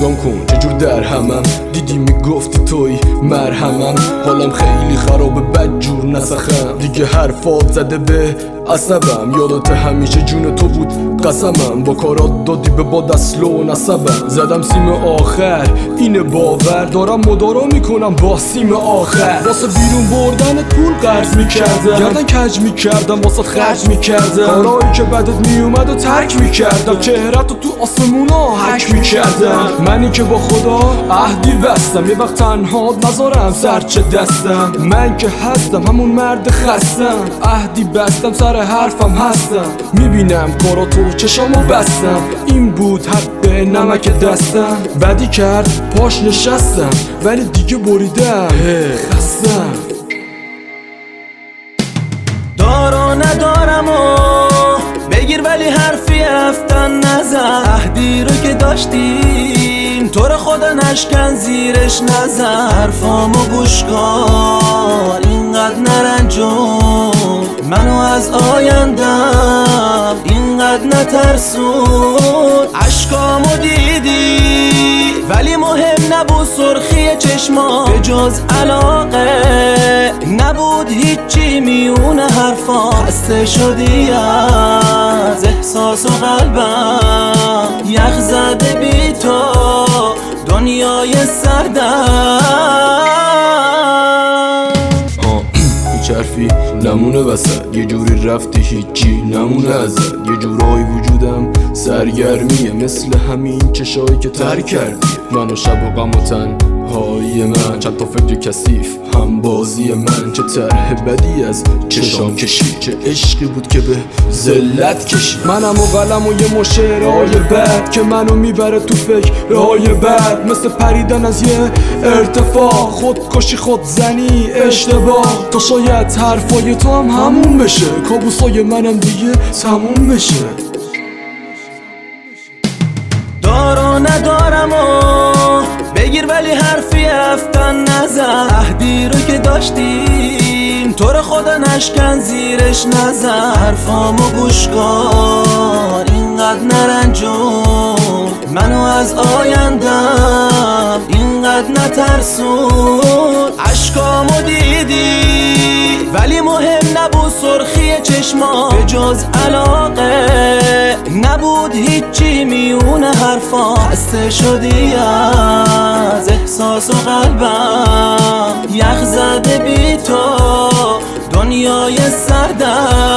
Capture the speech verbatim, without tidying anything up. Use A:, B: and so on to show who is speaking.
A: نگام کن چجور در همم، دیدی میگفتی توی مرهمم. حالم خیلی خرابه بدجور نسخم، دیگه حرفات زده به عصبم. یادت همیشه جون تو بود قسمم، با کارات دادی به با دست و نسبم. زدم سیم آخر اینه باور، دارم مدارا میکنم با سیم آخر. واسه بیرون بردنت پول قرض میکردم، گردن کج میکردم واسه خرج میکردم. کارایی که بدت میومد و ترک میکردم، چهرتو تو آسمونا حک میکردم. منی که با خدا عهدی بستم، یه وقت تنها نذارم سرچه دستم. من که هستم همون مرد خستم، عهدی بستم سر حرفم هستم. میبینم کاراتو چشامو بستم، این بود حق نمک دستم. بدی کرد پاش نشستم ولی دیگه بریدم خستم.
B: دارو ندارم و بگیر ولی حرفی رفتن نزن. عهدی رو که داشتیم تو رو خدا نشکن زیرش نزن. حرفامو گوش کن اینقدر نرنجون منو از آیندم، اینقدر نترسون. عشقامو دیدی ولی مهم نبود سرخی چشما، به جز علاقه نبود هیچی میون حرفا. خسته شدی از احساس و قلبم، یخ زده بی تو دنیای سردم.
A: چرفی نمونه وسط، یه جوری رفتی هیچی نمونه ازت. یه جورایی وجودم سرگرمیه، مثل همین چشایی که تر کردی منو. شب و غم و تنهایی من، چند تا فکر کثیف هم بازی من. چه طرح بدی از چشام کشی، چه عشقی بود که به ذلت کشی. منم و قلم و یه مشعرهای بد که منو میبره تو فکرهای بد. مثل پریدن از یه ارتفاع، خودکشی خودزنی اشتباه. تو شاید حرفای تو هم همون بشه، کابوسای منم دیگه تموم بشه.
B: دارو ندارم و بگیر ولی حرفی رفتن نزن. عهدی رو که داشتیم تو رو خدا نشکن زیرش نزن. حرفامو گوش کن اینقدر نرنجون منو از آیندم، اینقدر نترسون. عشقامو دیدی ولی مهم نبود سرخی چشما، به جز علاقه نبود هیچی میون حرفا. خسته شدی از احساس و قلبم، یخ زده بی تو دنیای سردم.